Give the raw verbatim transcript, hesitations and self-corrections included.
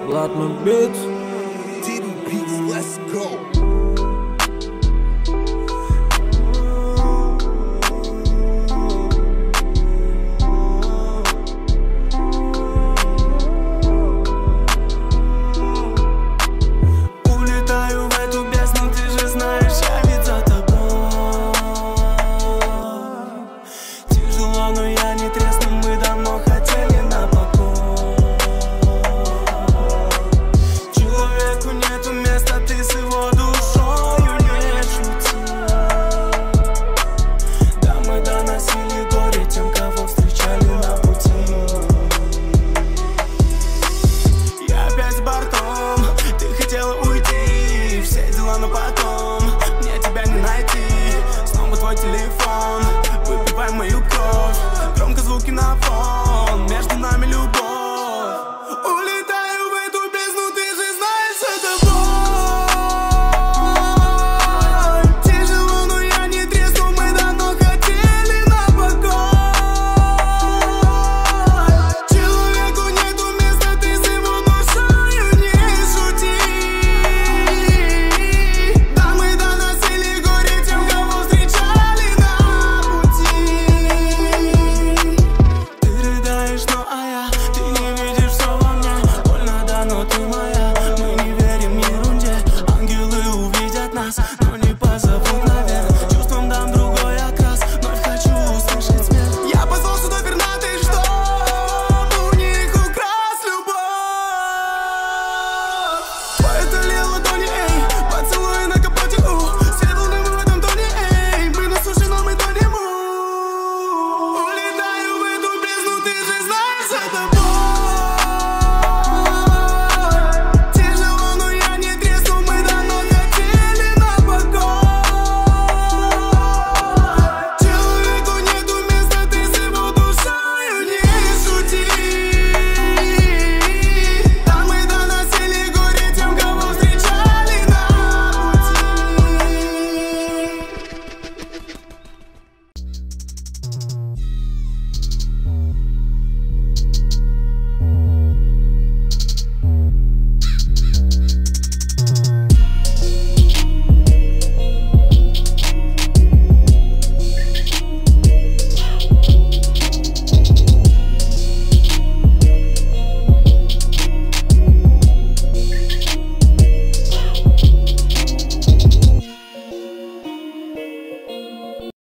Ладно, Beats. Diddy Beats, let's go. Улетаю в эту бездну, ты же знаешь, я ведь за тобой. Тяжело, но я не тресну, мы давно хотели на покой. Человеку нету места, ты с его душою не шути. Да, мы доносили горе тем, кого встречали на пути. Я опять с бортом, ты хотела уйти, все дела, но потом мне тебя не найти. Снова твой телефон, выпивай мою кровь, громко звуки на фон, между нами любовь. Улетаю в эту бездну, ты же знаешь, это боль. Тяжело, но я не тресну, мы давно хотели на покой. Человеку нету места, ты с его душою не шути. Да, мы доносили горе тем, кого встречали на пути. Ты рыдаешь, но а я, ты не видишь все во мне. Больно, да, но ты моя. Мы не верим ерунде, ангелы увидят нас.